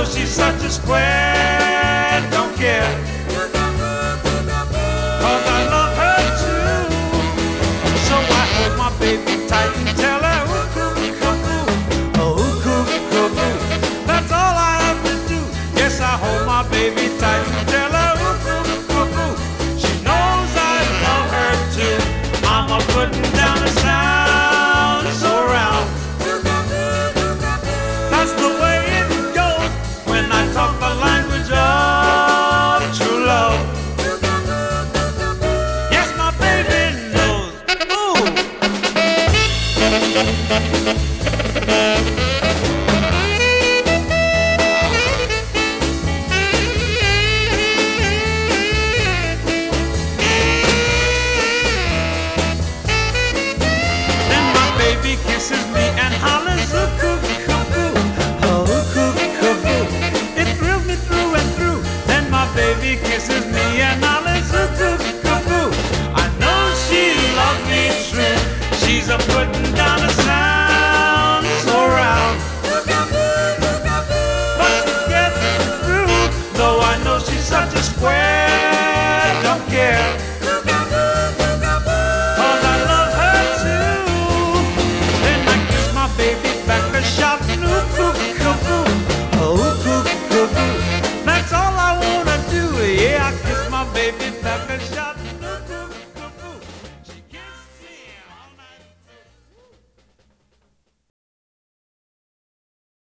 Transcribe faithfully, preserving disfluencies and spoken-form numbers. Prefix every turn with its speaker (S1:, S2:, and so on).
S1: she's such a square, don't care, 'cause I love her too. So I hold my baby tight and tell her, ooh, cuckoo, oh, cuckoo, cuckoo. That's all I have to do. Yes, I hold my baby tight and tell her, ooh, cuckoo. She knows I love her too. I'm a putting down the sound so round. That's the way it goes when I talk the language of true love. Yes, my baby knows. Ooh. Then my baby kisses me and hollers, ooh, cuckoo, cuckoo, oh, cuckoo, cuckoo. It thrills me through and through. Then my baby kisses me and hollers, ooh, cuckoo, cuckoo. I know she loves me true. She's a putting down a sound so round. But she gets through, though I know she's such a square, don't care, 'cause I love her too. Then I kiss my baby back and shout, ooh, cuckoo, cuckoo, oh, cuckoo, cuckoo. That's all I wanna do, yeah, I kiss my baby